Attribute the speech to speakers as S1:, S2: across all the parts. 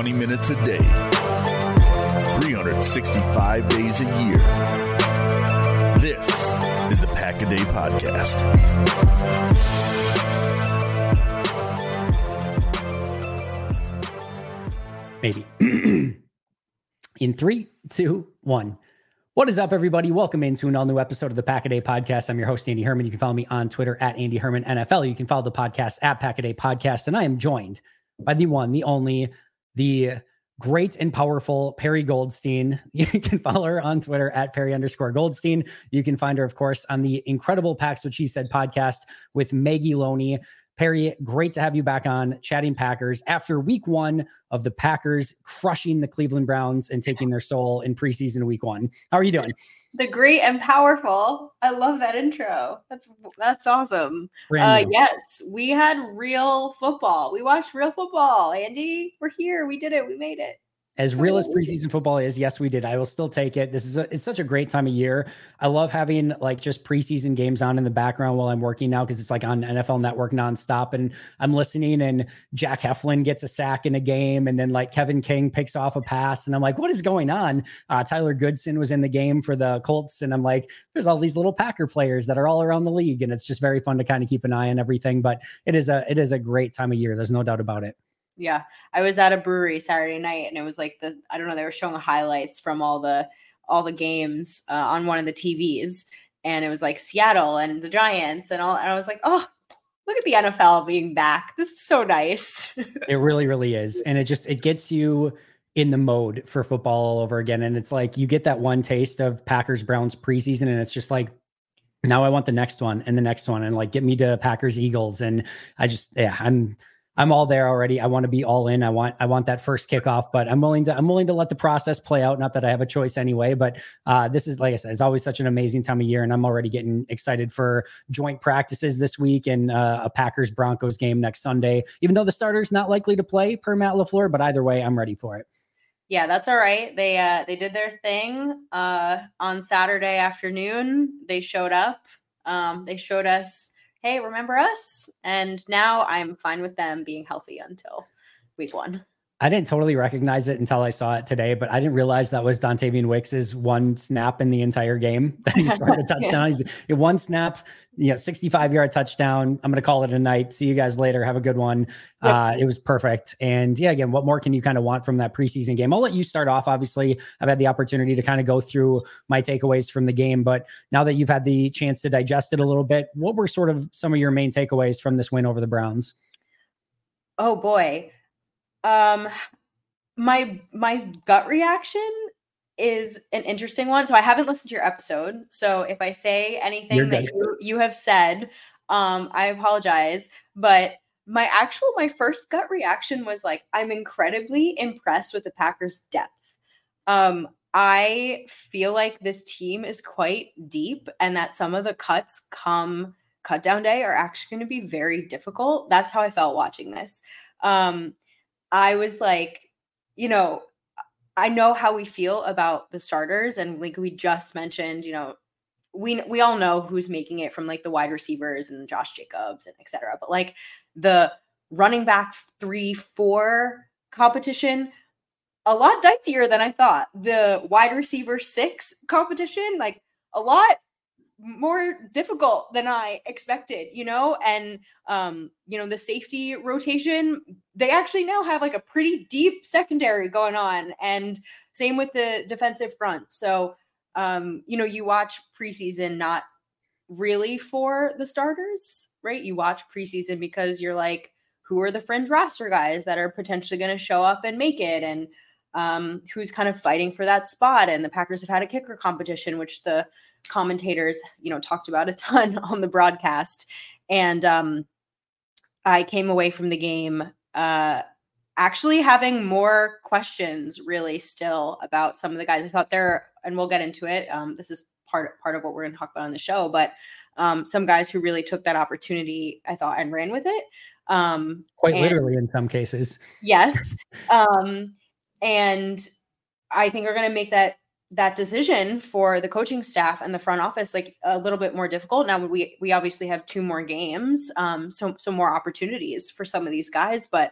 S1: 20 minutes a day, 365 days a year. This is the Pack a Day Podcast.
S2: Maybe. In 3, 2, 1. What is up, everybody? Welcome into an all-new episode of the Pack a Day Podcast. I'm your host, Andy Herman. You can follow me on Twitter at Andy Herman NFL. You can follow the podcast at Pack a Day Podcast. And I am joined by the one, the only, the great and powerful Perry Goldstein. You can follow her on Twitter at Perry_Goldstein. You can find her, of course, on the incredible Packs What She Said podcast with Maggie Loney. Perry, great to have you back on chatting Packers after week one of the Packers crushing the Cleveland Browns and taking their soul in preseason week one. How are you doing?
S3: The great and powerful. I love that intro. That's awesome. Yes, we had real football. We watched real football. Andy, we're here. We did it. We made it.
S2: As real as preseason football is, yes, we did. I will still take it. It's such a great time of year. I love having like just preseason games on in the background while I'm working now because it's like on NFL Network nonstop, and I'm listening. And Jack Heflin gets a sack in a game, and then like Kevin King picks off a pass, and I'm like, what is going on? Tyler Goodson was in the game for the Colts, and I'm like, there's all these little Packer players that are all around the league, and it's just very fun to kind of keep an eye on everything. But it is a great time of year. There's no doubt about it.
S3: Yeah, I was at a brewery Saturday night, and it was like I don't know, they were showing highlights from all the games on one of the TVs, and it was like Seattle and the Giants and all. And I was like, oh, look at the NFL being back. This is so nice.
S2: It really, really is, and it gets you in the mode for football all over again. And it's like you get that one taste of Packers Browns preseason, and it's just like, now I want the next one and the next one, and like get me to Packers Eagles, and I'm all there already. I want to be all in. I want that first kickoff, but I'm willing to let the process play out. Not that I have a choice anyway, but this is, like I said, it's always such an amazing time of year, and I'm already getting excited for joint practices this week and a Packers Broncos game next Sunday. Even though the starter's not likely to play per Matt LaFleur, but either way, I'm ready for it.
S3: Yeah, that's all right. They did their thing on Saturday afternoon. They showed up. They showed us, hey, remember us? And now I'm fine with them being healthy until week one.
S2: I didn't totally recognize it until I saw it today, but I didn't realize that was Dontavian Wicks' one snap in the entire game that he scored the touchdown. He's one snap, 65-yard touchdown. I'm going to call it a night. See you guys later. Have a good one. Yep. It was perfect. And yeah, again, what more can you kind of want from that preseason game? I'll let you start off. Obviously, I've had the opportunity to kind of go through my takeaways from the game, but now that you've had the chance to digest it a little bit, what were sort of some of your main takeaways from this win over the Browns?
S3: Oh boy. My gut reaction is an interesting one. So I haven't listened to your episode. So if I say anything that you have said, I apologize. But my first gut reaction was like, I'm incredibly impressed with the Packers' depth. I feel like this team is quite deep, and that some of the cuts come cut down day are actually going to be very difficult. That's how I felt watching this. I was like, I know how we feel about the starters, and like we just mentioned, we all know who's making it from like the wide receivers and Josh Jacobs and et cetera. But like the running back 3-4 competition, a lot dicier than I thought. The wide receiver 6 competition, like a lot more difficult than I expected, and, the safety rotation, they actually now have like a pretty deep secondary going on, and same with the defensive front. So, you watch preseason, not really for the starters, right? You watch preseason because you're like, who are the fringe roster guys that are potentially going to show up and make it? And, who's kind of fighting for that spot. And the Packers have had a kicker competition, which the commentators, talked about a ton on the broadcast. And I came away from the game actually having more questions really still about some of the guys. I thought and we'll get into it. This is part of what we're going to talk about on the show, but some guys who really took that opportunity, I thought, and ran with it.
S2: Quite literally in some cases.
S3: Yes. And I think are going to make that decision for the coaching staff and the front office like a little bit more difficult. Now we obviously have 2 more games, so more opportunities for some of these guys, but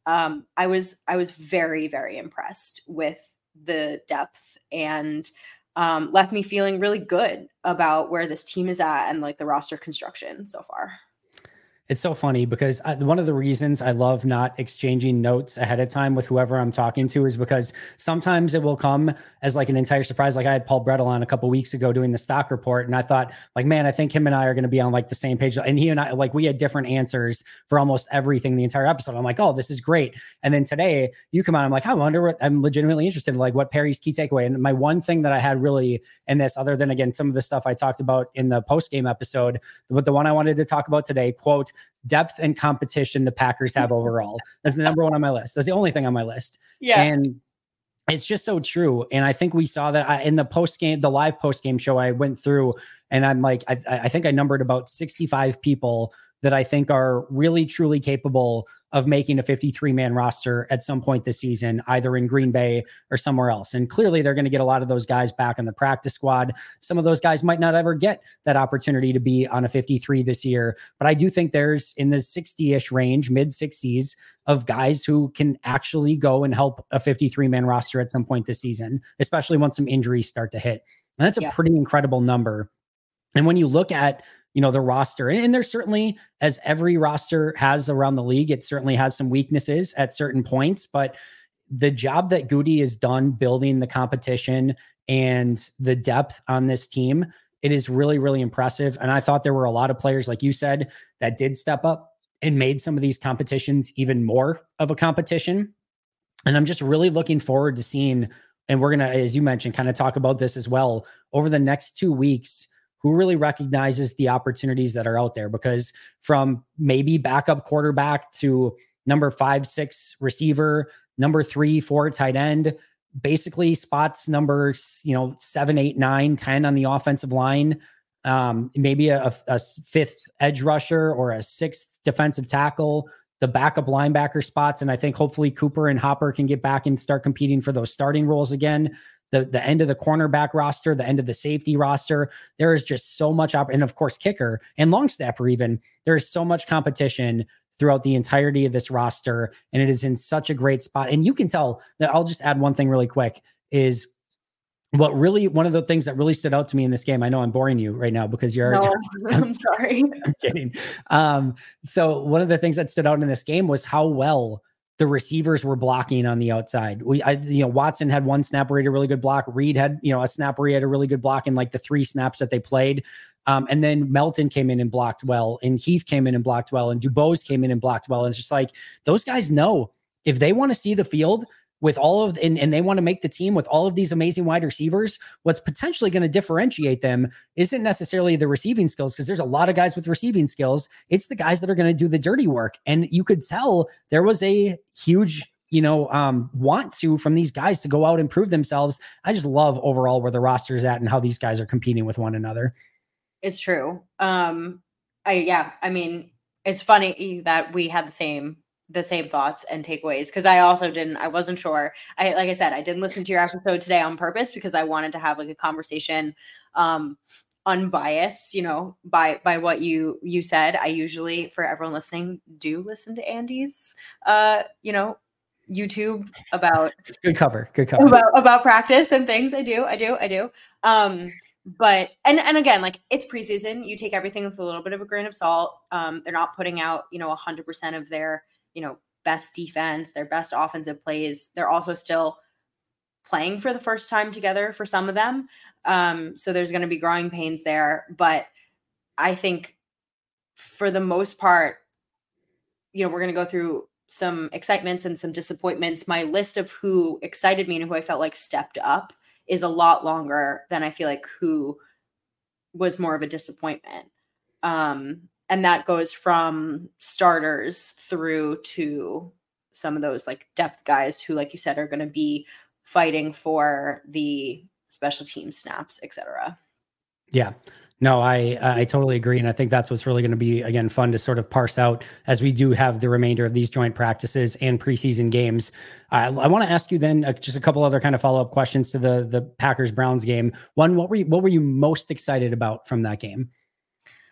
S3: I was very, very impressed with the depth, and left me feeling really good about where this team is at and like the roster construction so far.
S2: It's so funny because one of the reasons I love not exchanging notes ahead of time with whoever I'm talking to is because sometimes it will come as like an entire surprise. Like I had Paul Brettel on a couple of weeks ago doing the stock report, and I thought like, man, I think him and I are going to be on like the same page. And he and I, like we had different answers for almost everything the entire episode. I'm like, oh, this is great. And then today you come on, I'm like, I wonder what, I'm legitimately interested in like what Perry's key takeaway. And my one thing that I had really in this, other than again, some of the stuff I talked about in the post-game episode, but the one I wanted to talk about today, quote, depth and competition the Packers have overall. That's the number one on my list. That's the only thing on my list.
S3: Yeah.
S2: And it's just so true. And I think we saw that in the post-game, the live post-game show I went through, and I'm like, I think I numbered about 65 people that I think are really, truly capable of making a 53-man roster at some point this season, either in Green Bay or somewhere else. And clearly they're going to get a lot of those guys back in the practice squad. Some of those guys might not ever get that opportunity to be on a 53 this year, but I do think there's in the 60-ish range, mid 60s of guys who can actually go and help a 53-man roster at some point this season, especially once some injuries start to hit. And that's a pretty incredible number. And when you look at the roster, and there's certainly, as every roster has around the league, it certainly has some weaknesses at certain points, but the job that Goody has done building the competition and the depth on this team, it is really, really impressive. And I thought there were a lot of players, like you said, that did step up and made some of these competitions even more of a competition. And I'm just really looking forward to seeing, and we're going to, as you mentioned, kind of talk about this as well over the next 2 weeks, who really recognizes the opportunities that are out there, because from maybe backup quarterback to number 5, 6 receiver, number 3, 4 tight end, basically spots number 7, 8, 9, 10 on the offensive line, maybe a 5th edge rusher or a 6th defensive tackle, the backup linebacker spots. And I think hopefully Cooper and Hopper can get back and start competing for those starting roles again. The end of the cornerback roster, the end of the safety roster, there is just so much and of course kicker and long snapper even, there is so much competition throughout the entirety of this roster, and it is in such a great spot. And you can tell that, I'll just add one thing really quick, is one of the things that really stood out to me in this game. I know I'm boring you right now because you're
S3: no, I'm sorry.
S2: I'm kidding. So one of the things that stood out in this game was how well the receivers were blocking on the outside. Watson had one snap where he had a really good block. Reed had, a snap where he had a really good block in like the 3 snaps that they played. And then Melton came in and blocked well, and Heath came in and blocked well, and Dubose came in and blocked well. And it's just like, those guys know if they want to see the field with all of, and they want to make the team with all of these amazing wide receivers, what's potentially going to differentiate them isn't necessarily the receiving skills, because there's a lot of guys with receiving skills. It's the guys that are going to do the dirty work. And you could tell there was a huge, want to from these guys to go out and prove themselves. I just love overall where the roster is at and how these guys are competing with one another.
S3: It's true. I mean, it's funny that we had the same thoughts and takeaways, because I wasn't sure. Like I said, I didn't listen to your episode today on purpose because I wanted to have like a conversation unbiased, by what you said. I usually, for everyone listening, do listen to Andy's YouTube about
S2: good cover
S3: about practice and things. I do. But and again, like, it's preseason, you take everything with a little bit of a grain of salt. They're not putting out 100% of their best defense, their best offensive plays. They're also still playing for the first time together for some of them. So there's going to be growing pains there. But I think for the most part, we're going to go through some excitements and some disappointments. My list of who excited me and who I felt like stepped up is a lot longer than I feel like who was more of a disappointment. And that goes from starters through to some of those like depth guys who, like you said, are going to be fighting for the special team snaps, etc.
S2: Yeah, no, I totally agree. And I think that's what's really going to be, again, fun to sort of parse out as we do have the remainder of these joint practices and preseason games. I want to ask you then just a couple other kind of follow-up questions to the Packers-Browns game. One, what were you most excited about from that game?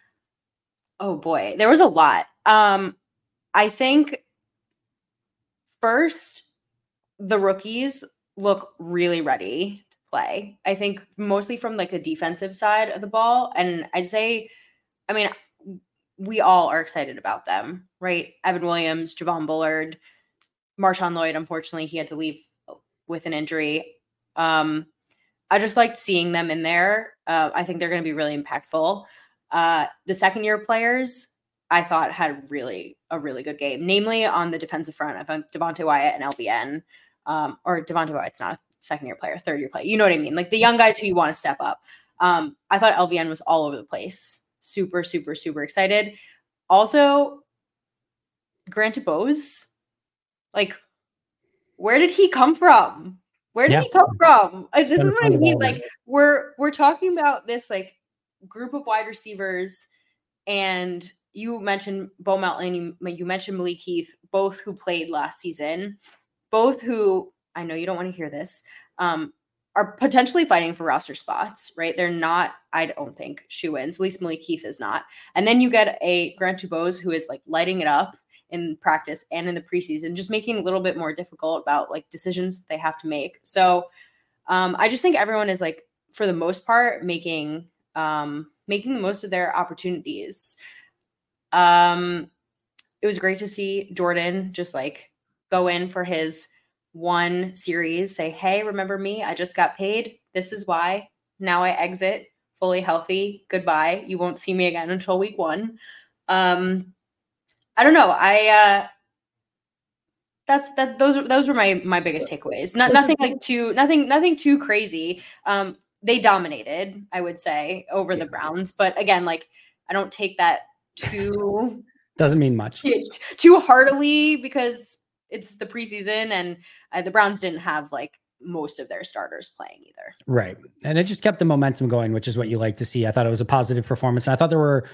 S3: Oh boy, there was a lot. I think first, the rookies look really ready to play. I think mostly from like the defensive side of the ball. And I'd say, I mean, we all are excited about them, right? Evan Williams, Javon Bullard, Marshawn Lloyd. Unfortunately, he had to leave with an injury. I just liked seeing them in there. I think they're going to be really impactful. The second-year players, I thought had a really good game, namely on the defensive front. I found Devonte Wyatt and LVN, or Devonte Wyatt's not a second-year player, third-year player. You know what I mean? Like the young guys who you want to step up. I thought LVN was all over the place. Super, super, super excited. Also, Grant DuBose, like, where did he come from? Where did he come from? This is what I mean. Like, we're talking about this like group of wide receivers, and you mentioned Bo Melton, you mentioned Malik Heath, both who played last season, both who, I know you don't want to hear this, are potentially fighting for roster spots, right? They're not, I don't think, shoo-ins. At least Malik Heath is not. And then you get a Grant DuBose who is like lighting it up in practice and in the preseason, just making it a little bit more difficult about like decisions they have to make. So I just think everyone is like, for the most part, making the most of their opportunities. It was great to see Jordan just like go in for his one series, say, hey, remember me? I just got paid. This is why. Now I exit fully healthy. Goodbye. You won't see me again until week 1. I don't know. Those were my biggest takeaways. Nothing too crazy. They dominated, I would say, over the Browns. But again, like, I don't take that too
S2: doesn't mean much
S3: too heartily because it's the preseason and the Browns didn't have like most of their starters playing either.
S2: Right. And it just kept the momentum going, which is what you like to see. I thought it was a positive performance. And I thought there were,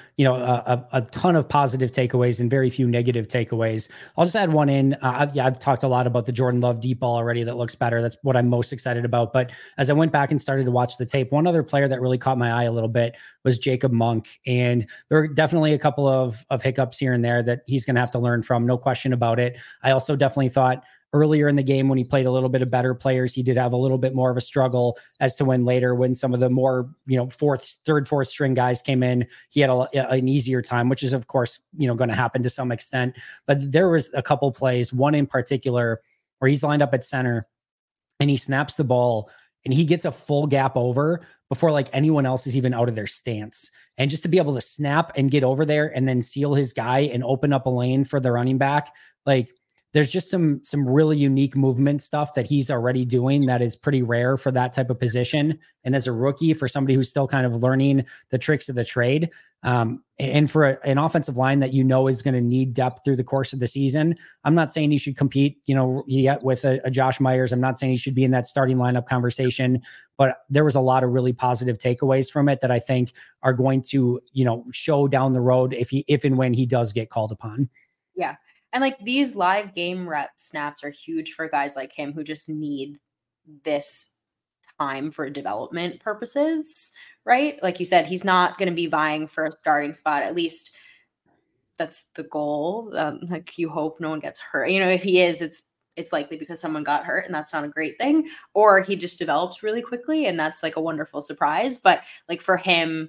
S2: a ton of positive takeaways and very few negative takeaways. I'll just add one in. I've talked a lot about the Jordan Love deep ball already that looks better. That's what I'm most excited about. But as I went back and started to watch the tape, one other player that really caught my eye a little bit was Jacob Monk. And there were definitely a couple of hiccups here and there that he's going to have to learn from. No question about it. I also definitely thought earlier in the game when he played a little bit of better players, he did have a little bit more of a struggle as to when later, when some of the more, third, fourth string guys came in, he had an easier time, which is of course, going to happen to some extent. But there was a couple plays, one in particular where he's lined up at center and he snaps the ball and he gets a full gap over before like anyone else is even out of their stance. And just to be able to snap and get over there and then seal his guy and open up a lane for the running back, like, there's just some really unique movement stuff that he's already doing that is pretty rare for that type of position. And as a rookie, for somebody who's still kind of learning the tricks of the trade, and for an offensive line that is going to need depth through the course of the season, I'm not saying he should compete, yet with a Josh Myers. I'm not saying he should be in that starting lineup conversation, but there was a lot of really positive takeaways from it that I think are going to, show down the road if and when he does get called upon.
S3: Yeah. And like these live game rep snaps are huge for guys like him who just need this time for development purposes, right? Like you said, he's not going to be vying for a starting spot. At least that's the goal. Like you hope no one gets hurt. If he is, it's likely because someone got hurt and that's not a great thing, or he just develops really quickly and that's like a wonderful surprise. But like for him,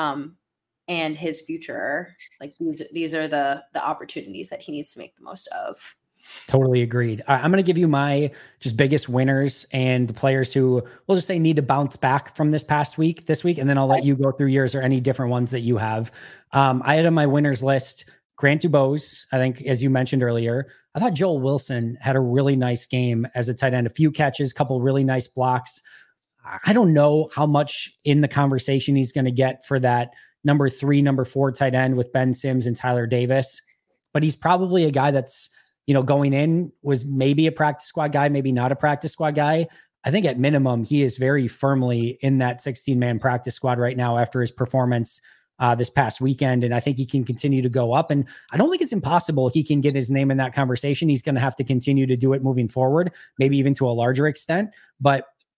S3: and his future, like these are the opportunities that he needs to make the most of.
S2: Totally agreed. I'm going to give you my just biggest winners and the players who we'll just say need to bounce back from this week, and then I'll let you go through yours or any different ones that you have. I had on my winners list, Grant DuBose. I think, as you mentioned earlier, I thought Joel Wilson had a really nice game as a tight end, a few catches, couple really nice blocks. I don't know how much in the conversation he's going to get for that number 3, number 4 tight end with Ben Sims and Tyler Davis, but he's probably a guy that's, going in was maybe a practice squad guy, maybe not a practice squad guy. I think at minimum, he is very firmly in that 16-man practice squad right now after his performance this past weekend. And I think he can continue to go up. And I don't think it's impossible he can get his name in that conversation. He's going to have to continue to do it moving forward, maybe even to a larger extent. But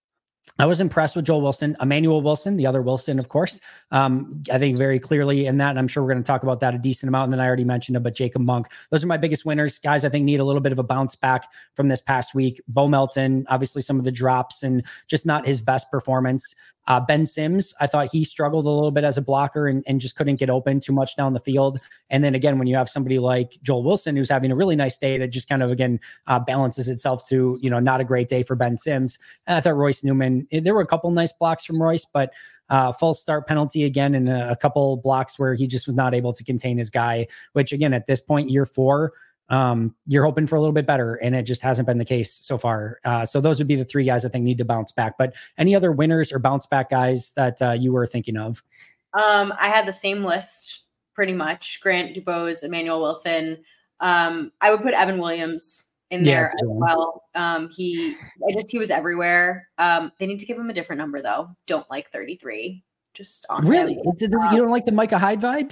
S2: I was impressed with Joel Wilson, Emmanuel Wilson, the other Wilson, of course. I think very clearly in that, and I'm sure we're going to talk about that a decent amount. And then I already mentioned him, but Jacob Monk, those are my biggest winners. Guys, I think need a little bit of a bounce back from this past week. Bo Melton, obviously some of the drops and just not his best performance. Ben Sims, I thought he struggled a little bit as a blocker and just couldn't get open too much down the field. And then again, when you have somebody like Joel Wilson, who's having a really nice day, that just kind of, again, balances itself to, not a great day for Ben Sims. And I thought Royce Newman, there were a couple nice blocks from Royce, but false start penalty again, and a couple blocks where he just was not able to contain his guy, which again, at this point, year 4, you're hoping for a little bit better, and it just hasn't been the case so far. So those would be the 3 guys I think need to bounce back. But any other winners or bounce back guys that you were thinking of?
S3: I had the same list pretty much. Grant Dubose, Emmanuel Wilson. I would put Evan Williams in there as well. He was everywhere. They need to give him a different number though. Don't like 33. Just on
S2: really? You don't like the Micah Hyde vibes?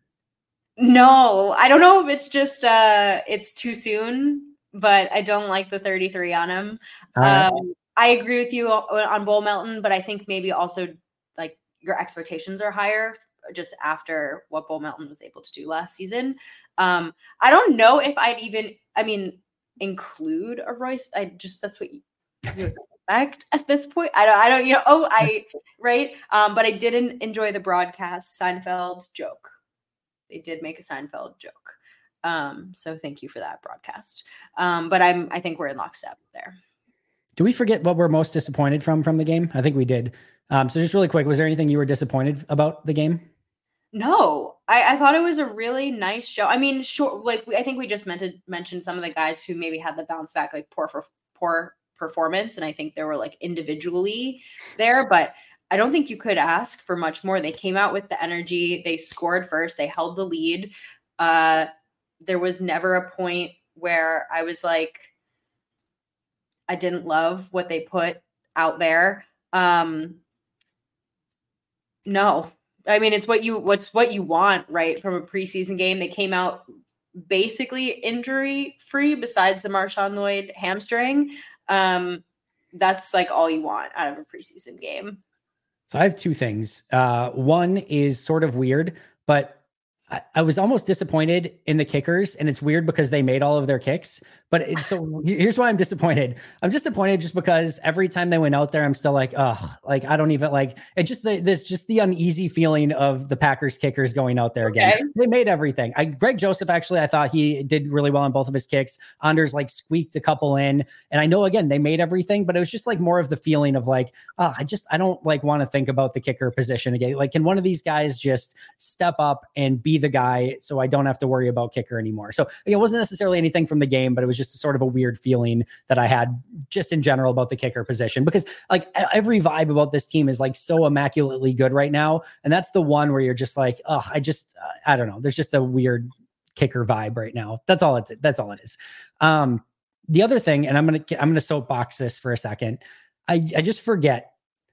S3: No, I don't know if it's just it's too soon, but I don't like the 33 on him. I agree with you on Bo Melton, but I think maybe also like your expectations are higher just after what Bo Melton was able to do last season. I don't know if I'd even, include a Royce. That's what you expect at this point. I don't, right. But I didn't enjoy the broadcast Seinfeld joke. They did make a Seinfeld joke. So thank you for that broadcast. But I think we're in lockstep there.
S2: Do we forget what we're most disappointed from the game? I think we did. So just really quick, was there anything you were disappointed about the game?
S3: No, I thought it was a really nice show. I mean, sure. Like I think we just mentioned some of the guys who maybe had the bounce back, like poor performance. And I think they were like individually there, but I don't think you could ask for much more. They came out with the energy. They scored first. They held the lead. There was never a point where I was like, I didn't love what they put out there. No, I mean, it's what you want, right? From a preseason game. They came out basically injury free besides the Marshawn Lloyd hamstring. That's like all you want out of a preseason game.
S2: So I have 2 things. One is sort of weird, but I was almost disappointed in the kickers, and it's weird because they made all of their kicks. But so here's why I'm disappointed. I'm disappointed just because every time they went out there, I'm still like, oh, like I don't even like it. Just the uneasy feeling of the Packers kickers going out there again. Okay. They made everything. Greg Joseph, actually, I thought he did really well on both of his kicks. Anders like squeaked a couple in, and I know again they made everything, but it was just like more of the feeling of like, oh, I don't like want to think about the kicker position again. Like, can one of these guys just step up and be the guy so I don't have to worry about kicker anymore? So it wasn't necessarily anything from the game, but it was just sort of a weird feeling that I had just in general about the kicker position, because like every vibe about this team is like so immaculately good right now. And that's the one where you're just like, oh, I don't know. There's just a weird kicker vibe right now. That's all it is. The other thing, and I'm going to soapbox this for a second. I just forget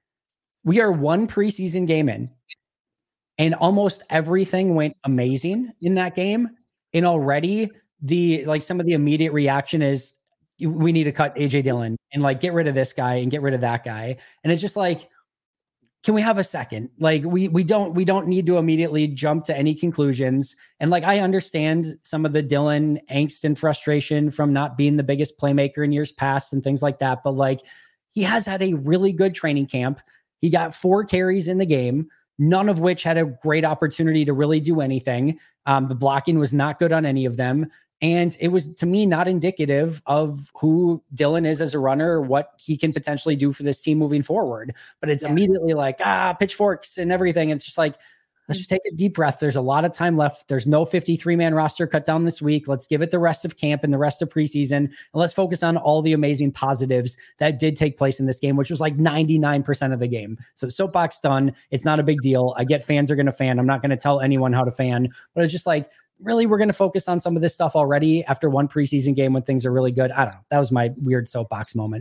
S2: we are 1 preseason game in, and almost everything went amazing in that game. And already some of the immediate reaction is we need to cut AJ Dillon and like get rid of this guy and get rid of that guy. And it's just like, can we have a second? Like we don't need to immediately jump to any conclusions. And like, I understand some of the Dillon angst and frustration from not being the biggest playmaker in years past and things like that. But like, he has had a really good training camp. He got 4 carries in the game, none of which had a great opportunity to really do anything. The blocking was not good on any of them. And it was, to me, not indicative of who Dillon is as a runner or what he can potentially do for this team moving forward. But it's immediately like, pitchforks and everything. It's just like, let's just take a deep breath. There's a lot of time left. There's no 53-man roster cut down this week. Let's give it the rest of camp and the rest of preseason. And let's focus on all the amazing positives that did take place in this game, which was like 99% of the game. So soapbox done. It's not a big deal. I get fans are going to fan. I'm not going to tell anyone how to fan, but it's just like, really, we're going to focus on some of this stuff already after 1 preseason game when things are really good. I don't know. That was my weird soapbox moment.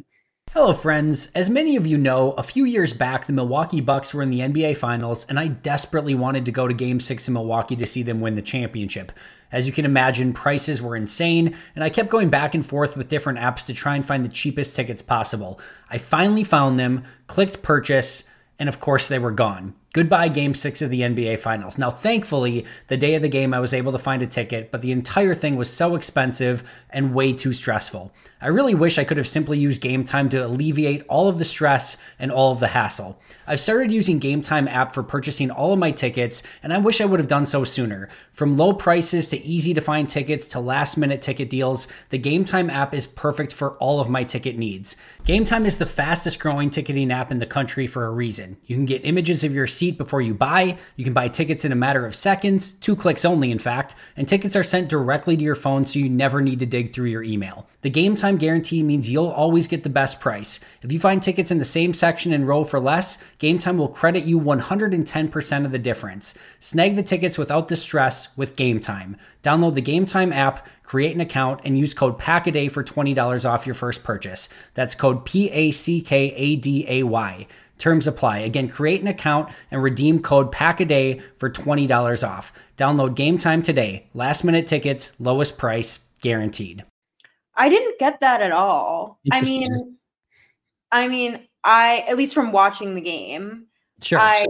S2: Hello, friends. As many of you know, a few years back, the Milwaukee Bucks were in the NBA Finals, and I desperately wanted to go to Game 6 in Milwaukee to see them win the championship. As you can imagine, prices were insane, and I kept going back and forth with different apps to try and find the cheapest tickets possible. I finally found them, clicked purchase, and of course they were gone. Goodbye Game 6 of the NBA Finals. Now, thankfully, the day of the game I was able to find a ticket, but the entire thing was so expensive and way too stressful. I really wish I could have simply used Game Time to alleviate all of the stress and all of the hassle. I've started using Game Time app for purchasing all of my tickets, and I wish I would have done so sooner. From low prices to easy to find tickets to last minute ticket deals, the Game Time app is perfect for all of my ticket needs. Game Time is the fastest growing ticketing app in the country for a reason. You can get images of your seat before you buy, you can buy tickets in a matter of seconds, 2 clicks only in fact, and tickets are sent directly to your phone so you never need to dig through your email. The Game Time guarantee means you'll always get the best price. If you find tickets in the same section and row for less, Game Time will credit you 110% of the difference. Snag the tickets without the stress with Game Time. Download the Game Time app, create an account, and use code PACKADAY for $20 off your first purchase. That's code PACKADAY. Terms apply. Again, create an account and redeem code PACKADAY for $20 off. Download Game Time today. Last minute tickets, lowest price, guaranteed.
S3: I didn't get that at all. I mean, at least from watching the game,
S2: sure.
S3: I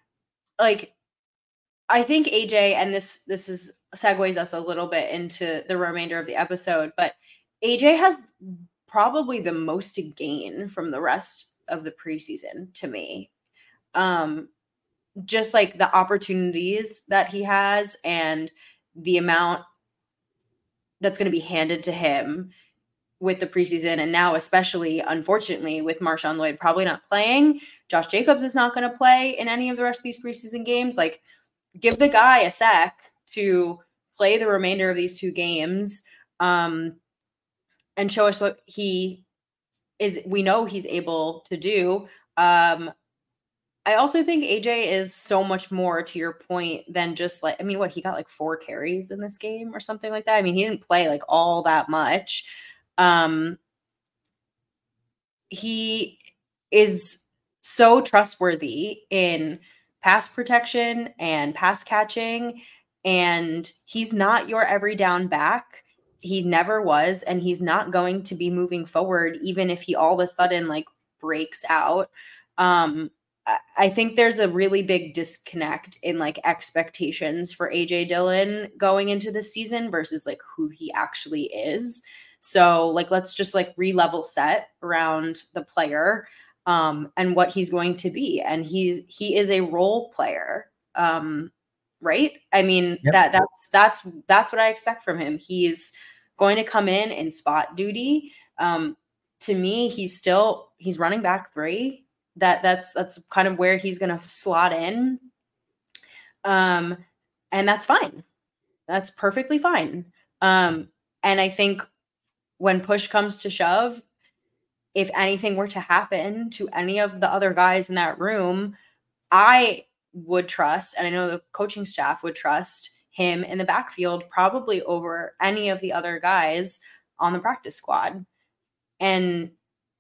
S3: think AJ, and this is segues us a little bit into the remainder of the episode, but AJ has probably the most to gain from the rest of the preseason to me. Just like the opportunities that he has and the amount that's going to be handed to him with the preseason. And now, especially, unfortunately, with Marshawn Lloyd probably not playing, Josh Jacobs is not going to play in any of the rest of these preseason games. Like, give the guy a sec to play the remainder of these 2 games, and show us what we know he's able to do. I also think AJ is so much more, to your point, than just he got 4 carries in this game or something like that. I mean, he didn't play all that much. He is so trustworthy in pass protection and pass catching, and he's not your every down back. He never was, and he's not going to be moving forward, even if he all of a sudden breaks out. I think there's a really big disconnect in expectations for AJ Dillon going into the season versus who he actually is. So let's just re-level set around the player, and what he's going to be. And he is a role player. Right. I mean, yep. That's what I expect from him. He's going to come in spot duty. To me, he's running back 3. That's kind of where he's going to slot in. And that's fine. That's perfectly fine. And I think when push comes to shove, if anything were to happen to any of the other guys in that room, I would trust, and I know the coaching staff would trust him in the backfield probably over any of the other guys on the practice squad. And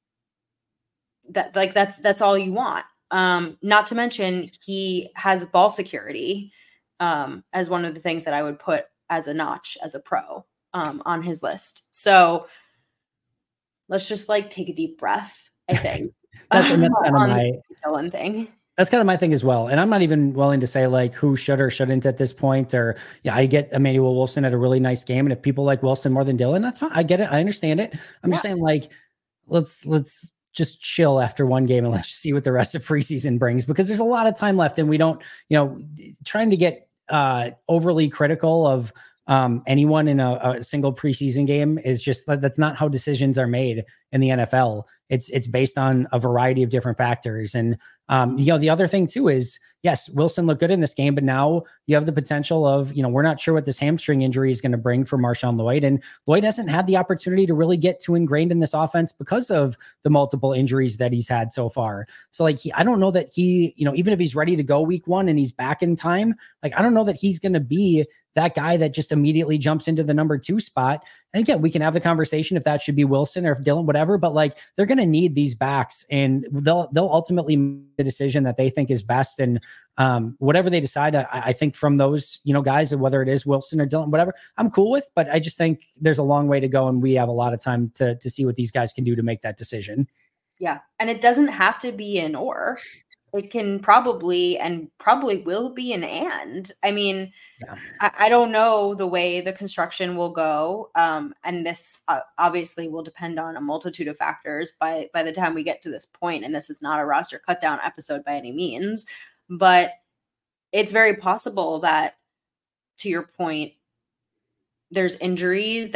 S3: that's all you want. Not to mention he has ball security, as one of the things that I would put as a notch as a pro, on his list. So let's just take a deep breath, I think.
S2: That's kind of my
S3: Dillon thing.
S2: That's kind of my thing as well. And I'm not even willing to say who should or shouldn't at this point, or I get Emmanuel Wilson had a really nice game. And if people like Wilson more than Dillon, that's fine. I get it. I understand it. I'm just saying let's just chill after one game and let's just see what the rest of preseason brings, because there's a lot of time left and we don't, trying to get overly critical of anyone in a single preseason game is just, that's not how decisions are made in the NFL. It's based on a variety of different factors. And, the other thing too is, yes, Wilson looked good in this game, but now you have the potential of, we're not sure what this hamstring injury is going to bring for Marshawn Lloyd. And Lloyd hasn't had the opportunity to really get too ingrained in this offense because of the multiple injuries that he's had so far. So I don't know that he, even if he's ready to go week 1 and he's back in time, I don't know that he's going to be that guy that just immediately jumps into the number 2 spot. And again, we can have the conversation if that should be Wilson or if Dillon, whatever, but they're going to need these backs, and they'll ultimately make the decision that they think is best. And whatever they decide, I think from those, guys, whether it is Wilson or Dillon, whatever, I'm cool with. But I just think there's a long way to go, and we have a lot of time to see what these guys can do to make that decision.
S3: Yeah, and it doesn't have to be an or. It can probably will be an and. I mean, yeah. I don't know the way the construction will go. And this obviously will depend on a multitude of factors by the time we get to this point. And this is not a roster cut down episode by any means, but it's very possible that, to your point, there's injuries,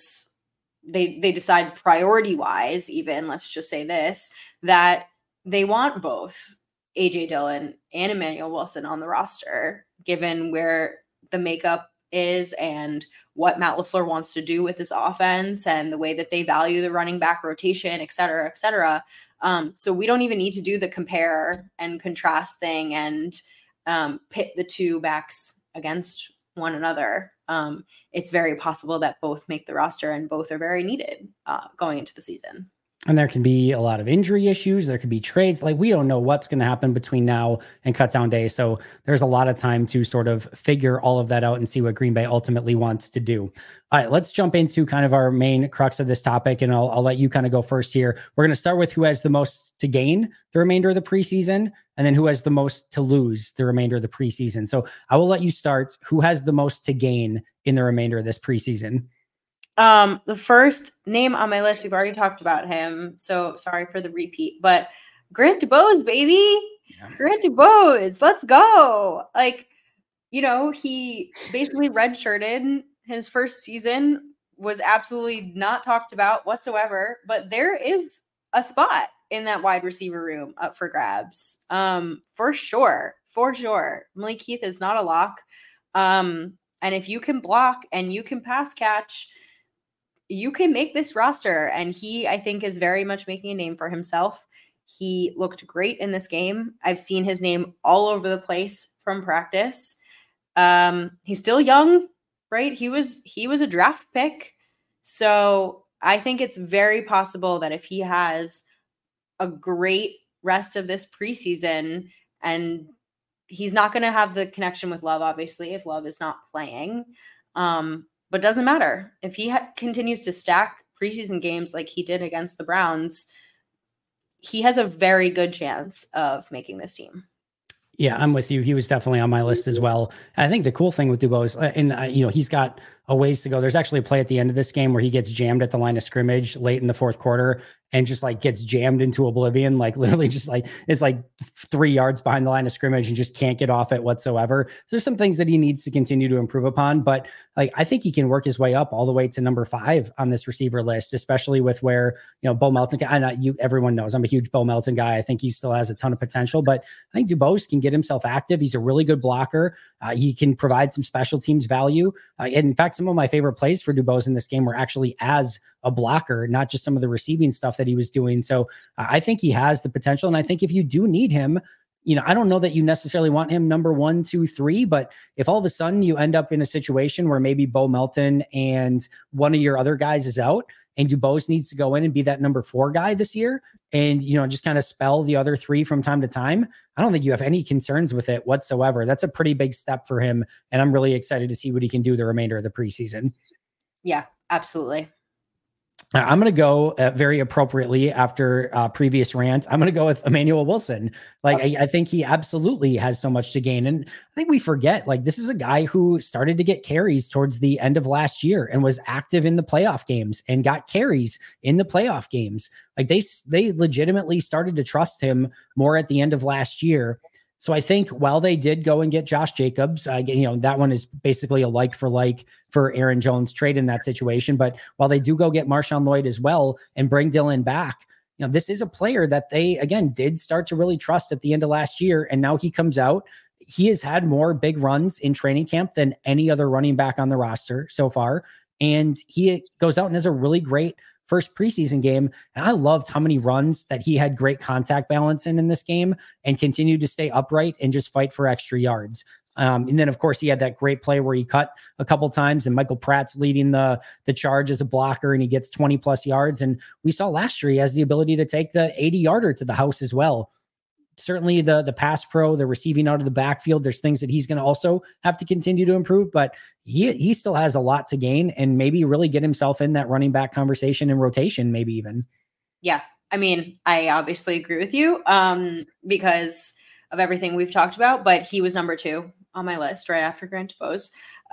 S3: they decide priority wise, even, let's just say this, that they want both AJ Dillon and Emmanuel Wilson on the roster, given where the makeup is and what Matt LaFleur wants to do with his offense and the way that they value the running back rotation, et cetera, et cetera. So we don't even need to do the compare and contrast thing and pit the two backs against one another. It's very possible that both make the roster and both are very needed going into the season.
S2: And there can be a lot of injury issues. There could be trades. Like, we don't know what's going to happen between now and cut down day. So there's a lot of time to sort of figure all of that out and see what Green Bay ultimately wants to do. All right, let's jump into kind of our main crux of this topic. And I'll let you kind of go first here. We're going to start with who has the most to gain the remainder of the preseason, and then who has the most to lose the remainder of the preseason. So I will let you start. Who has the most to gain in the remainder of this preseason?
S3: The first name on my list, we've already talked about him, so sorry for the repeat, but Grant DuBose, baby. Yeah. Grant DuBose, let's go. Like, he basically redshirted his first season, was absolutely not talked about whatsoever, but there is a spot in that wide receiver room up for grabs. For sure. Malik Heath is not a lock. And if you can block and you can pass catch, you can make this roster. And he, I think, is very much making a name for himself. He looked great in this game. I've seen his name all over the place from practice. He's still young, right? He was a draft pick. So I think it's very possible that if he has a great rest of this preseason, and he's not going to have the connection with Love, obviously, if Love is not playing, but doesn't matter. If he continues to stack preseason games like he did against the Browns, he has a very good chance of making this team.
S2: Yeah, I'm with you. He was definitely on my list as well. And I think the cool thing with DuBose, and he's got a ways to go. There's actually a play at the end of this game where he gets jammed at the line of scrimmage late in the fourth quarter and just like gets jammed into oblivion, like literally just like, it's like 3 yards behind the line of scrimmage and just can't get off it whatsoever. So there's some things that he needs to continue to improve upon, but like, I think he can work his way up all the way to number 5 on this receiver list, especially with where, Bo Melton, everyone knows I'm a huge Bo Melton guy. I think he still has a ton of potential, but I think DuBose can get himself active. He's a really good blocker. He can provide some special teams value. And in fact, some of my favorite plays for DuBose in this game were actually as a blocker, not just some of the receiving stuff that he was doing. So I think he has the potential. And I think if you do need him, I don't know that you necessarily want him number 1, 2, 3, but if all of a sudden you end up in a situation where maybe Bo Melton and one of your other guys is out and DuBose needs to go in and be that number 4 guy this year and, just kind of spell the other 3 from time to time, I don't think you have any concerns with it whatsoever. That's a pretty big step for him. And I'm really excited to see what he can do the remainder of the preseason.
S3: Yeah, absolutely.
S2: I'm going to go very appropriately after previous rant. I'm going to go with Emmanuel Wilson. Like, I think he absolutely has so much to gain. And I think we forget, like, this is a guy who started to get carries towards the end of last year and was active in the playoff games and got carries in the playoff games. Like they legitimately started to trust him more at the end of last year. So I think while they did go and get Josh Jacobs, that one is basically a like for Aaron Jones trade in that situation. But while they do go get Marshawn Lloyd as well and bring Dillon back, this is a player that they, again, did start to really trust at the end of last year. And now he comes out. He has had more big runs in training camp than any other running back on the roster so far. And he goes out and has a really great first preseason game. And I loved how many runs that he had great contact balance in this game and continued to stay upright and just fight for extra yards. And then, of course, he had that great play where he cut a couple times, and Michael Pratt's leading the charge as a blocker, and he gets 20 plus yards. And we saw last year he has the ability to take the 80-yarder to the house as well. Certainly the pass pro, the receiving out of the backfield, there's things that he's going to also have to continue to improve, but he still has a lot to gain and maybe really get himself in that running back conversation and rotation, maybe even. Yeah.
S3: I mean, I obviously agree with you because of everything we've talked about, but he was number 2 on my list right after Grant DuBose.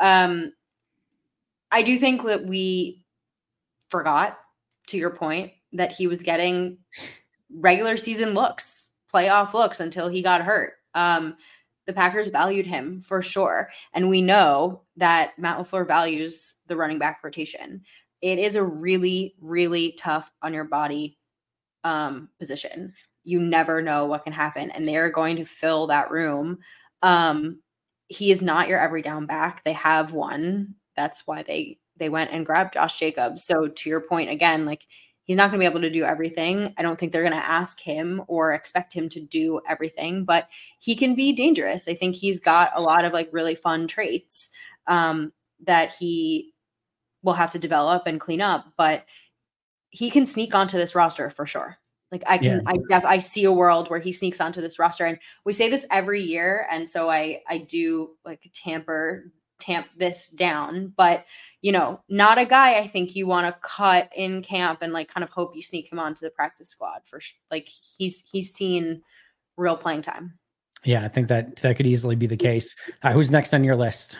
S3: I do think that we forgot, to your point, that he was getting regular season looks, playoff looks until he got hurt. The Packers valued him for sure. And we know that Matt LaFleur values the running back rotation. It is a really, really tough on your body position. You never know what can happen, and they're going to fill that room. He is not your every down back. They have one. That's why they went and grabbed Josh Jacobs. So to your point, again, like, he's not going to be able to do everything. I don't think they're going to ask him or expect him to do everything, but he can be dangerous. I think he's got a lot of like really fun traits that he will have to develop and clean up, but he can sneak onto this roster for sure. Like I see a world where he sneaks onto this roster, and we say this every year. And so I do like tamp this down, but you know, not a guy I think you want to cut in camp and like kind of hope you sneak him onto the practice squad for like he's seen real playing time.
S2: Yeah, I think that could easily be the case. Who's next on your list?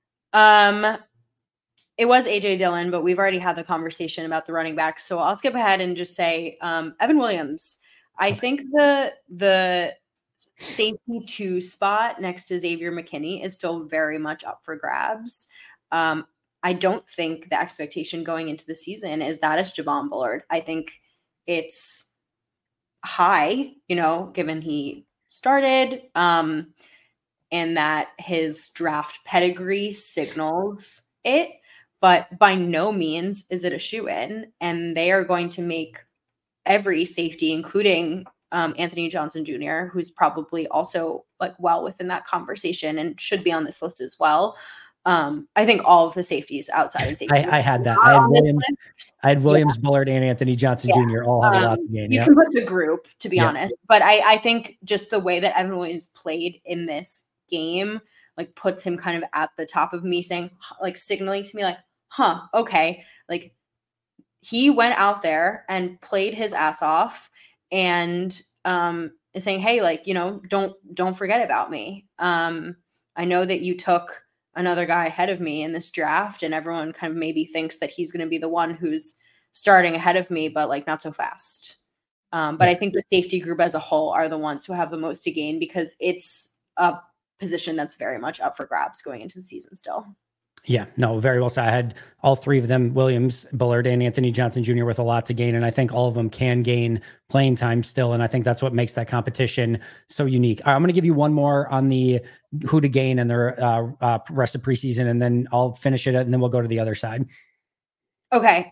S3: It was AJ Dillon, but we've already had the conversation about the running backs. So I'll skip ahead and just say Evan Williams. I think the safety 2 spot next to Xavier McKinney is still very much up for grabs. I don't think the expectation going into the season is that it's Javon Bullard. I think it's high, you know, given he started, and that his draft pedigree signals it. But by no means is it a shoo-in, and they are going to make every safety, including Anthony Johnson Jr., who's probably also like well within that conversation and should be on this list as well. I think all of the safeties outside of safety.
S2: I had that. I had Williams, Bullard, and Anthony Johnson Jr. all have a lot to gain.
S3: You can put the group, to be honest, but I think just the way that Evan Williams played in this game, like, puts him kind of at the top of me, saying, like, signaling to me, like, okay, like, he went out there and played his ass off, and is saying, hey, like, you know, don't forget about me. I know that you took another guy ahead of me in this draft, and everyone kind of maybe thinks that he's going to be the one who's starting ahead of me, but like not so fast. But I think the safety group as a whole are the ones who have the most to gain, because it's a position that's very much up for grabs going into the season still.
S2: Yeah, no, very well said. I had all 3 of them, Williams, Bullard, and Anthony Johnson Jr. with a lot to gain. And I think all of them can gain playing time still. And I think that's what makes that competition so unique. I'm going to give you one more on the who to gain and the rest of preseason, and then I'll finish it, and then we'll go to the other side.
S3: Okay.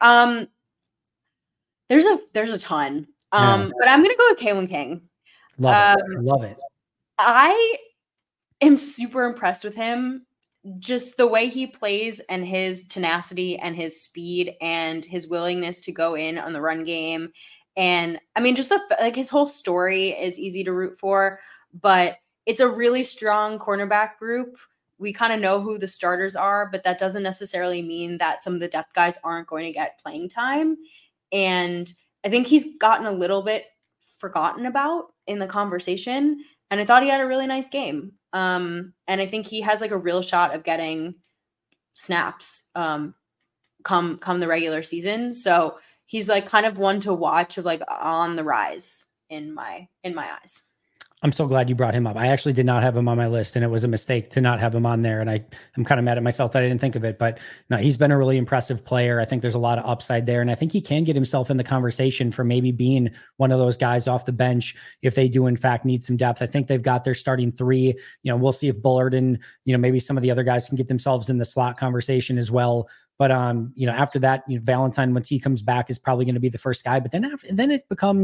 S3: There's a ton. But I'm going to go with Kalen King.
S2: Love it.
S3: I am super impressed with him. Just the way he plays, and his tenacity and his speed and his willingness to go in on the run game. And I mean, just his whole story is easy to root for, but it's a really strong cornerback group. We kind of know who the starters are, but that doesn't necessarily mean that some of the depth guys aren't going to get playing time. And I think he's gotten a little bit forgotten about in the conversation. And I thought he had a really nice game. And I think he has like a real shot of getting snaps come the regular season. So he's like kind of one to watch, of like on the rise in my eyes.
S2: I'm so glad you brought him up. I actually did not have him on my list, and it was a mistake to not have him on there. And I'm kind of mad at myself that I didn't think of it, but no, he's been a really impressive player. I think there's a lot of upside there. And I think he can get himself in the conversation for maybe being one of those guys off the bench if they do in fact need some depth. I think they've got their starting 3. You know, we'll see if Bullard and, you know, maybe some of the other guys can get themselves in the slot conversation as well. But, you know, after that, you know, Valentine, once he comes back, is probably going to be the first guy. But then it becomes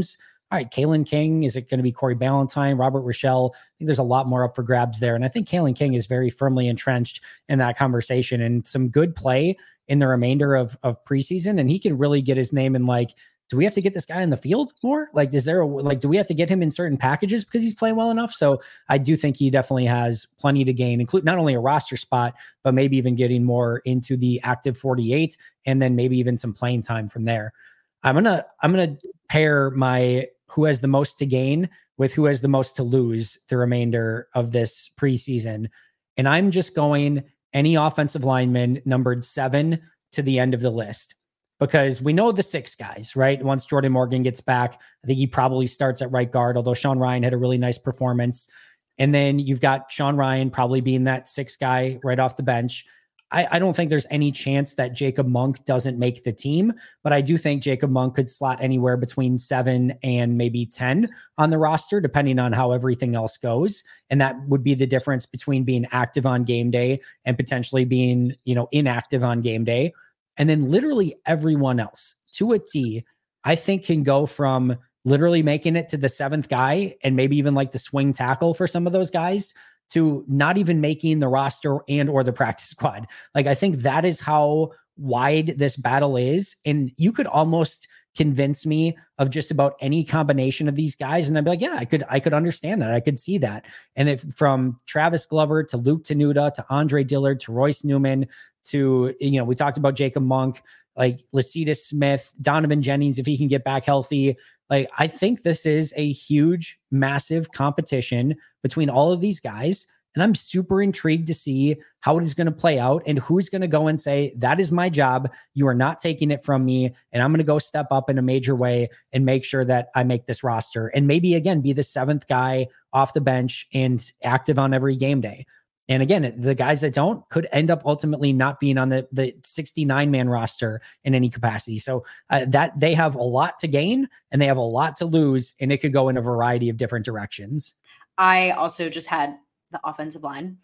S2: all right, Kalen King, is it going to be Corey Ballantyne, Robert Rochelle? I think there's a lot more up for grabs there. And I think Kalen King is very firmly entrenched in that conversation, and some good play in the remainder of preseason. And he can really get his name in, like, do we have to get this guy in the field more? Like, do we have to get him in certain packages because he's playing well enough? So I do think he definitely has plenty to gain, include not only a roster spot, but maybe even getting more into the active 48, and then maybe even some playing time from there. I'm going to pair my who has the most to gain with who has the most to lose the remainder of this preseason. And I'm just going any offensive lineman numbered 7 to the end of the list, because we know the 6 guys, right? Once Jordan Morgan gets back, I think he probably starts at right guard, although Sean Rhyan had a really nice performance. And then you've got Sean Rhyan probably being that 6th guy right off the bench. I don't think there's any chance that Jacob Monk doesn't make the team, but I do think Jacob Monk could slot anywhere between 7 and maybe 10 on the roster, depending on how everything else goes. And that would be the difference between being active on game day and potentially being, inactive on game day. And then literally everyone else to a T, I think can go from literally making it to the 7th guy and maybe even like the swing tackle for some of those guys to not even making the roster and or the practice squad. Like, I think that is how wide this battle is. And you could almost convince me of just about any combination of these guys. And I'd be like, yeah, I could understand that. I could see that. And if from Travis Glover to Luke Tenuta to Andre Dillard to Royce Newman to, we talked about Jacob Monk, like Lecitus Smith, Donovan Jennings, if he can get back healthy. Like, I think this is a huge, massive competition between all of these guys. And I'm super intrigued to see how it is going to play out and who's going to go and say, that is my job. You are not taking it from me. And I'm going to go step up in a major way and make sure that I make this roster. And maybe, again, be the 7th guy off the bench and active on every game day. And again, the guys that don't could end up ultimately not being on the 69-man roster in any capacity. So that they have a lot to gain and they have a lot to lose, and it could go in a variety of different directions.
S3: I also just had the offensive line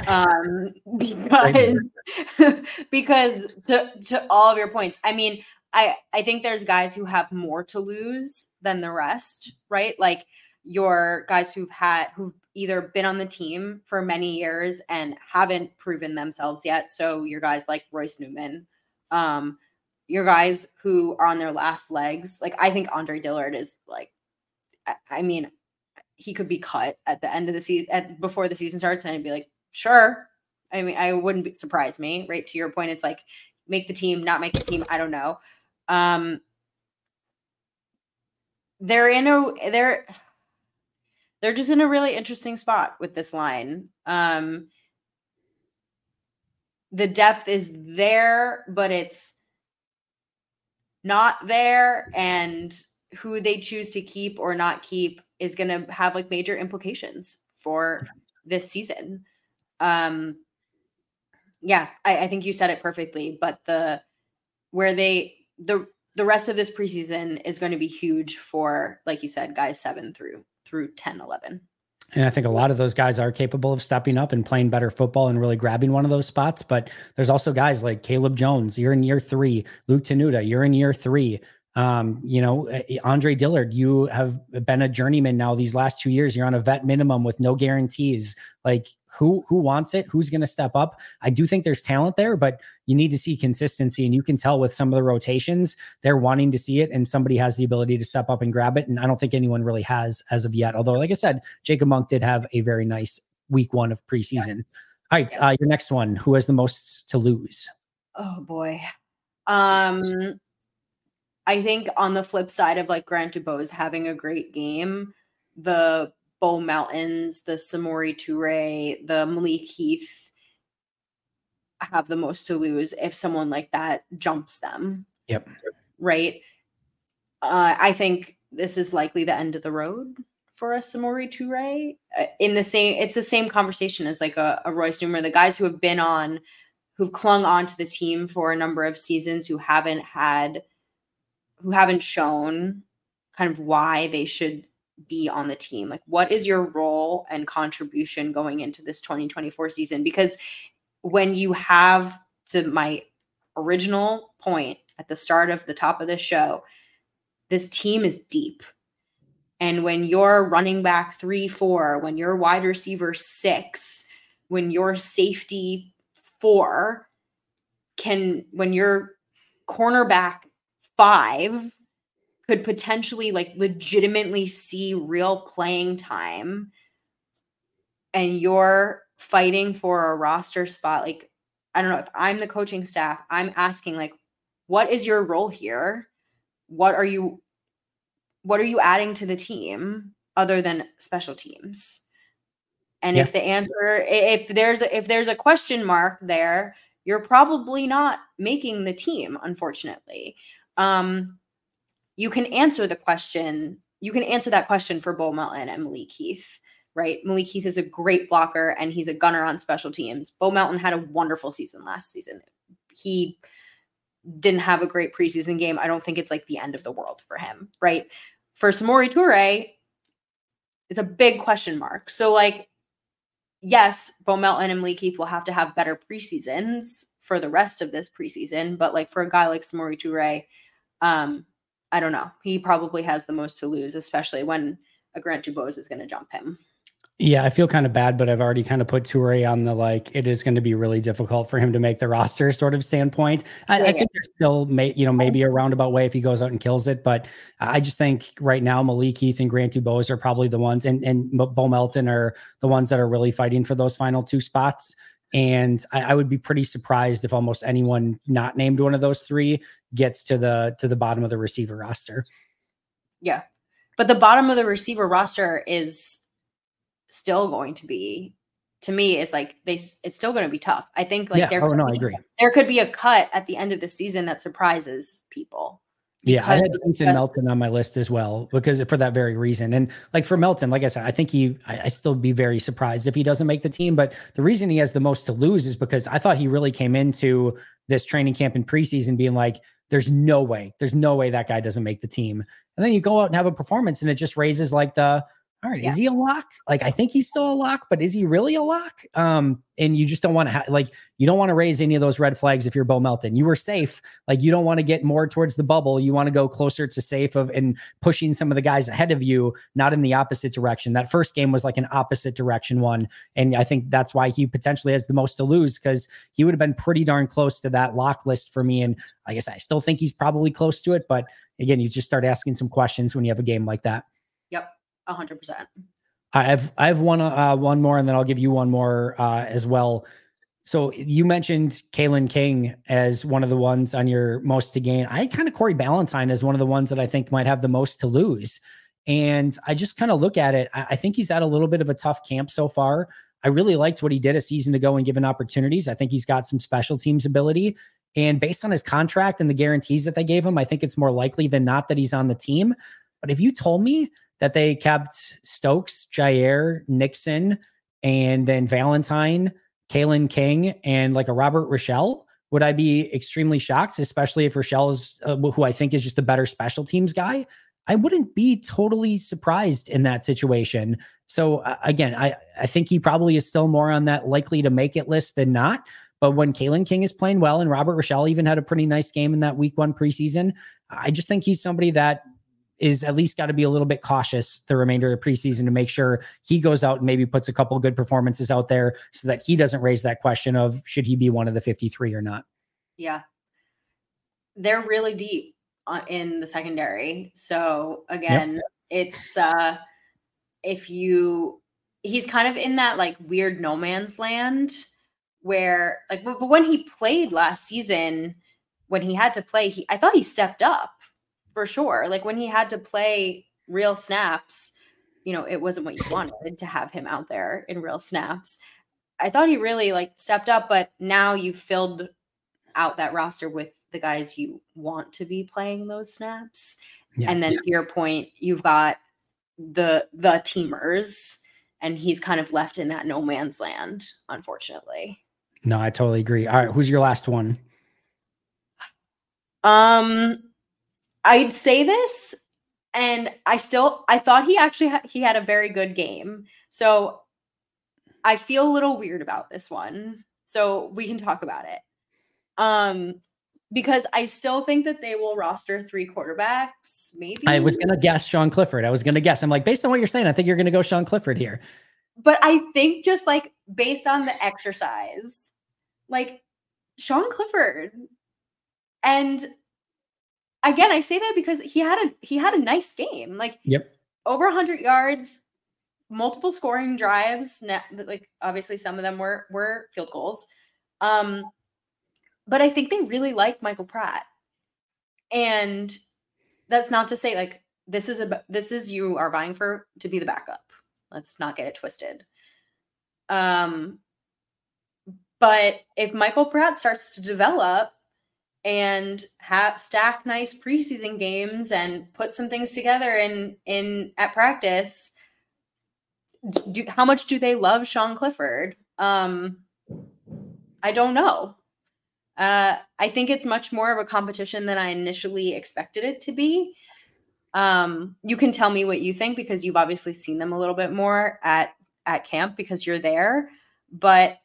S3: because to all of your points, I mean, I think there's guys who have more to lose than the rest, right? Like your guys who've either been on the team for many years and haven't proven themselves yet. So your guys like Royce Newman, your guys who are on their last legs. Like, I think Andre Dillard is like, I mean, he could be cut at the end of the season, before the season starts, and I'd be like, sure. I mean, I wouldn't surprise me, right? To your point, it's like, make the team, not make the team. I don't know. They're just in a really interesting spot with this line. The depth is there, but it's not there. And who they choose to keep or not keep is going to have like major implications for this season. I think you said it perfectly, but the rest of this preseason is going to be huge for, like you said, guys 7 through 10, 11.
S2: And I think a lot of those guys are capable of stepping up and playing better football and really grabbing one of those spots. But there's also guys like Caleb Jones, you're in year 3, Luke Tenuta, you're in year 3. Andre Dillard, you have been a journeyman now these last 2 years. You're on a vet minimum with no guarantees. Like, who wants it? Who's going to step up? I do think there's talent there, but you need to see consistency. And you can tell with some of the rotations, they're wanting to see it, and somebody has the ability to step up and grab it. And I don't think anyone really has as of yet. Although, like I said, Jacob Monk did have a very nice week 1 of preseason. Yeah. All right. Your next one, who has the most to lose?
S3: Oh boy. I think on the flip side of like Grant DuBose having a great game, the Bo Mountains, the Samori Toure, the Malik Heath have the most to lose if someone like that jumps them.
S2: Yep.
S3: Right. I think this is likely the end of the road for a Samori Toure. It's the same conversation as like a Royce Newman, the guys who have who've clung on to the team for a number of seasons, who haven't shown kind of why they should be on the team. Like, what is your role and contribution going into this 2024 season? Because when you have, to my original point at the start of the top of this show, this team is deep. And when you're running back 3-4, when you're wide receiver 6, when you're safety 4, when you're cornerback 5 could potentially like legitimately see real playing time, and you're fighting for a roster spot, like, I don't know, if I'm the coaching staff, I'm asking, like, what is your role here? What are you adding to the team other than special teams? And if the answer, if there's a question mark there, you're probably not making the team, unfortunately. You can answer the question. You can answer that question for Bo Melton and Malik Heath, right? Malik Heath is a great blocker and he's a gunner on special teams. Bo Melton had a wonderful season last season. He didn't have a great preseason game. I don't think it's like the end of the world for him, right? For Samori Toure, it's a big question mark. So like, yes, Bo Melton and Malik Heath will have to have better preseasons for the rest of this preseason. But like for a guy like Samori Toure, I don't know. He probably has the most to lose, especially when a Grant Dubose is going to jump him.
S2: Yeah, I feel kind of bad, but I've already kind of put Toure on the, like, it is going to be really difficult for him to make the roster sort of standpoint. I think there's still, maybe a roundabout way if he goes out and kills it. But I just think right now, Malik Heath and Grant Dubose are probably the ones, and Bo Melton are the ones that are really fighting for those final 2 spots. And I would be pretty surprised if almost anyone not named one of those 3 gets to the bottom of the receiver roster.
S3: Yeah. But the bottom of the receiver roster is still going to be, to me, it's like it's still going to be tough. I think like
S2: I agree.
S3: There could be a cut at the end of the season that surprises people.
S2: Yeah, I had Ethan Melton on my list as well because for that very reason. And like for Melton, like I said, I think I still be very surprised if he doesn't make the team. But the reason he has the most to lose is because I thought he really came into this training camp in preseason being like, there's no way that guy doesn't make the team. And then you go out and have a performance and it just raises like all right, is he a lock? Like, I think he's still a lock, but is he really a lock? And you just don't want to you don't want to raise any of those red flags if you're Bo Melton. You were safe. Like, you don't want to get more towards the bubble. You want to go closer to safe and pushing some of the guys ahead of you, not in the opposite direction. That first game was like an opposite direction one. And I think that's why he potentially has the most to lose, because he would have been pretty darn close to that lock list for me. And I guess I still think he's probably close to it. But again, you just start asking some questions when you have a game like that.
S3: Yep. 100%.
S2: I have one more, and then I'll give you one more as well. So you mentioned Kalen King as one of the ones on your most to gain. I kind of Corey Ballantyne as one of the ones that I think might have the most to lose. And I just kind of look at it. I think he's had a little bit of a tough camp so far. I really liked what he did a season ago and given opportunities. I think he's got some special teams ability. And based on his contract and the guarantees that they gave him, I think it's more likely than not that he's on the team. But if you told me that they kept Stokes, Jair, Nixon, and then Valentine, Kalen King, and like a Robert Rochelle, would I be extremely shocked, especially if Rochelle is who I think is just a better special teams guy? I wouldn't be totally surprised in that situation. So again, I think he probably is still more on that likely to make it list than not. But when Kalen King is playing well and Robert Rochelle even had a pretty nice game in that week 1 preseason, I just think he's somebody that is at least got to be a little bit cautious the remainder of the preseason to make sure he goes out and maybe puts a couple of good performances out there so that he doesn't raise that question of should he be one of the 53 or not. Yeah.
S3: They're really deep in the secondary. So again, it's he's kind of in that like weird no man's land where like, but when he played last season, when he had to play, I thought he stepped up. For sure. Like when he had to play real snaps, it wasn't what you wanted to have him out there in real snaps. I thought he really like stepped up, but now you've filled out that roster with the guys you want to be playing those snaps. Yeah. And then to your point, you've got the teamers, and he's kind of left in that no man's land, unfortunately.
S2: No, I totally agree. All right. Who's your last one?
S3: I'd say this, and I thought he had a very good game. So I feel a little weird about this one. So we can talk about it. because I still think that they will roster 3 quarterbacks. Maybe
S2: I was going to guess Sean Clifford. I'm like, based on what you're saying, I think you're going to go Sean Clifford here.
S3: But I think just like based on the exercise, like Sean Clifford. And again, I say that because he had a nice game. Like, over 100 yards, multiple scoring drives. Like, obviously, some of them were field goals. But I think they really like Michael Pratt, and that's not to say like this is you are vying to be the backup. Let's not get it twisted. But if Michael Pratt starts to develop and stack nice preseason games and put some things together at practice, how much do they love Sean Clifford? I don't know. I think it's much more of a competition than I initially expected it to be. You can tell me what you think because you've obviously seen them a little bit more at camp because you're there. But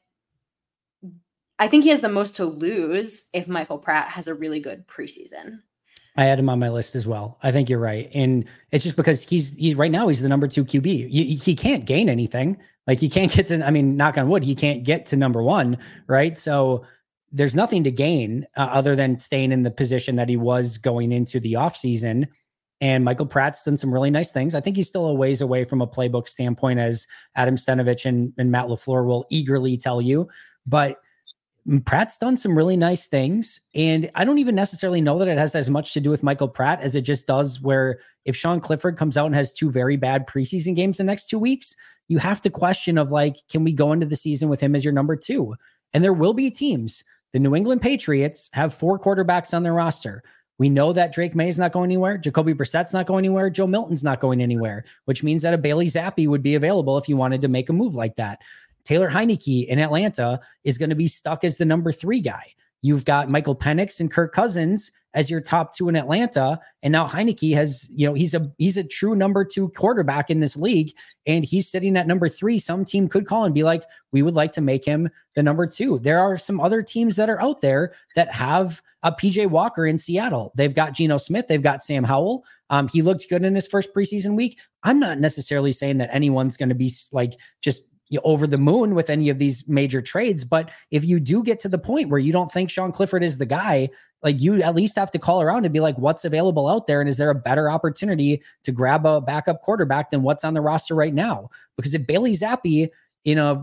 S3: I think he has the most to lose if Michael Pratt has a really good preseason.
S2: I had him on my list as well. I think you're right. And it's just because he's right now, he's the number 2 QB. He can't gain anything. Like he can't get to, I mean, knock on wood, he can't get to number 1, right? So there's nothing to gain other than staying in the position that he was going into the offseason. And Michael Pratt's done some really nice things. I think he's still a ways away from a playbook standpoint, as Adam Stenavich and Matt LaFleur will eagerly tell you. But Pratt's done some really nice things. And I don't even necessarily know that it has as much to do with Michael Pratt as it just does where if Sean Clifford comes out and has 2 very bad preseason games the next 2 weeks, you have to question of like, can we go into the season with him as your number 2? And there will be teams. The New England Patriots have 4 quarterbacks on their roster. We know that Drake May is not going anywhere. Jacoby Brissett's not going anywhere. Joe Milton's not going anywhere, which means that a Bailey Zappi would be available if you wanted to make a move like that. Taylor Heineke in Atlanta is going to be stuck as the number 3 guy. You've got Michael Penix and Kirk Cousins as your top 2 in Atlanta. And now Heineke has, he's a true number 2 quarterback in this league. And he's sitting at number 3. Some team could call and be like, we would like to make him the number 2. There are some other teams that are out there that have a PJ Walker in Seattle. They've got Geno Smith. They've got Sam Howell. He looked good in his first preseason week. I'm not necessarily saying that anyone's going to be like just over the moon with any of these major trades. But if you do get to the point where you don't think Sean Clifford is the guy, like you at least have to call around and be like, what's available out there? And is there a better opportunity to grab a backup quarterback than what's on the roster right now? Because if Bailey Zappi if in a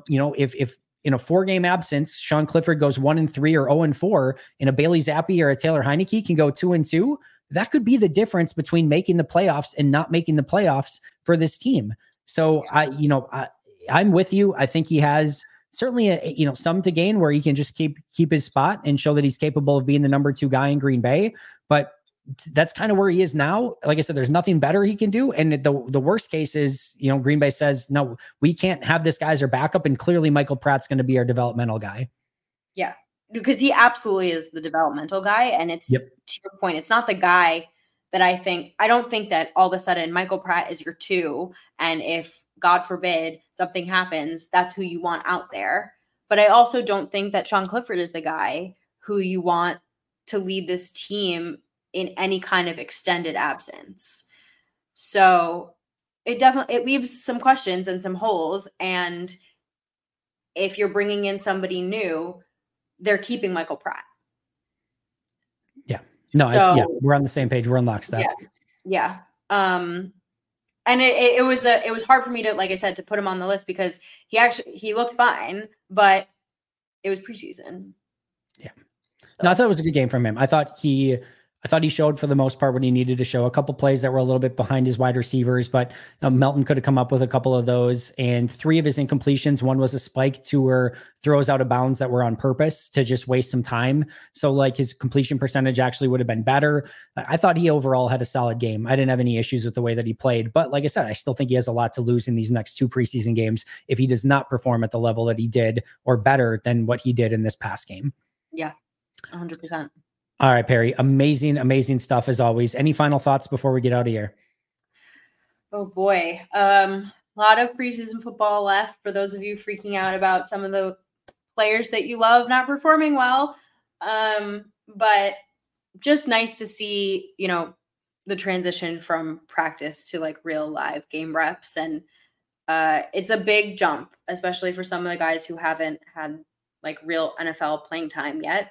S2: 4-game absence, Sean Clifford goes 1-3 or 0-4, and a Bailey Zappi or a Taylor Heineke can go 2-2, that could be the difference between making the playoffs and not making the playoffs for this team. So I'm with you. I think he has certainly some to gain where he can just keep his spot and show that he's capable of being the number 2 guy in Green Bay. But that's kind of where he is now. Like I said, there's nothing better he can do. And the worst case is, Green Bay says, no, we can't have this guy as our backup. And clearly Michael Pratt's going to be our developmental guy. Yeah,
S3: because he absolutely is the developmental guy. And it's to your point, it's not the guy that I don't think that all of a sudden Michael Pratt is your 2. And if God forbid something happens, that's who you want out there. But I also don't think that Sean Clifford is the guy who you want to lead this team in any kind of extended absence. So it leaves some questions and some holes. And if you're bringing in somebody new, they're keeping Michael Pratt.
S2: Yeah. No, we're on the same page. We're on lockstep.
S3: Yeah. And it was hard for me to, like I said, to put him on the list because he looked fine, but it was preseason.
S2: Yeah. No, I thought it was a good game from him. I thought he showed for the most part what he needed to show. A couple plays that were a little bit behind his wide receivers, but Melton could have come up with a couple of those. And 3 of his incompletions, 1 was a spike, 2 were throws out of bounds that were on purpose to just waste some time. So like his completion percentage actually would have been better. I thought he overall had a solid game. I didn't have any issues with the way that he played, but like I said, I still think he has a lot to lose in these next 2 preseason games if he does not perform at the level that he did or better than what he did in this past game.
S3: Yeah, 100%.
S2: All right, Perry, amazing, amazing stuff as always. Any final thoughts before we get out of here?
S3: Oh boy. A lot of preseason football left for those of you freaking out about some of the players that you love not performing well. But just nice to see, the transition from practice to like real live game reps. And it's a big jump, especially for some of the guys who haven't had like real NFL playing time yet.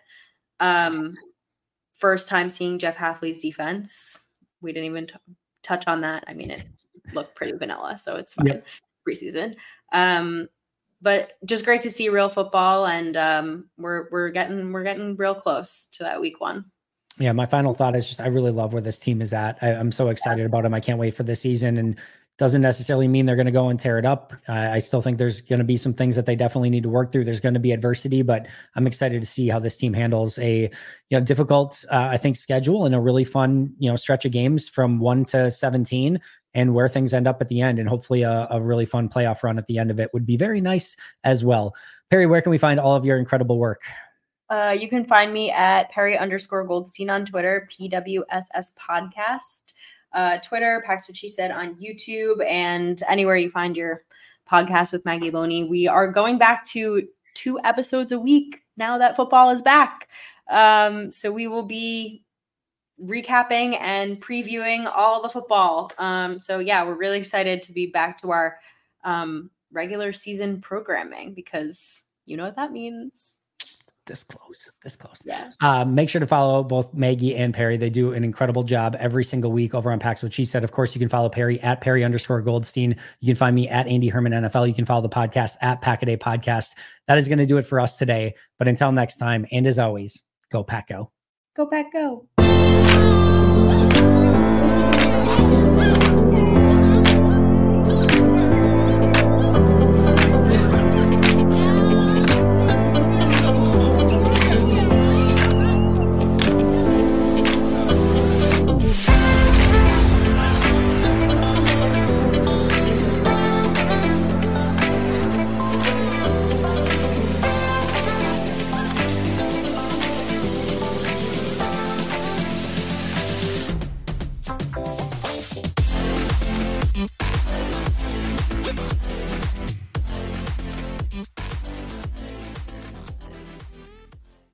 S3: First time seeing Jeff Hafley's defense. We didn't even touch on that. I mean, it looked pretty vanilla, so it's fine. Yep. Preseason. But just great to see real football, and we're getting real close to that week 1.
S2: Yeah, my final thought is just I really love where this team is at. I'm so excited about them. I can't wait for this season, and doesn't necessarily mean they're going to go and tear it up. I still think there's going to be some things that they definitely need to work through. There's going to be adversity, but I'm excited to see how this team handles a difficult, I think, schedule and a really fun stretch of games from 1 to 17. And where things end up at the end, and hopefully a really fun playoff run at the end of it would be very nice as well. Perry, where can we find all of your incredible work?
S3: You can find me at Perry_Goldstein on Twitter, PWSS Podcast, Twitter, Pax What She Said on YouTube, and anywhere you find your podcast with Maggie Loney. We are going back to 2 episodes a week now that football is back. So we will be recapping and previewing all the football. So yeah, we're really excited to be back to our regular season programming, because you know what that means.
S2: This close.
S3: Yes.
S2: Make sure to follow both Maggie and Perry. They do an incredible job every single week over on Pax What She Said. Of course, you can follow Perry at Perry_Goldstein. You can find me at Andy Herman NFL. You can follow the podcast at Pack-A-Day Podcast. That is going to do it for us today. But until next time, and as always, go Pack Go.
S3: Go Pack Go.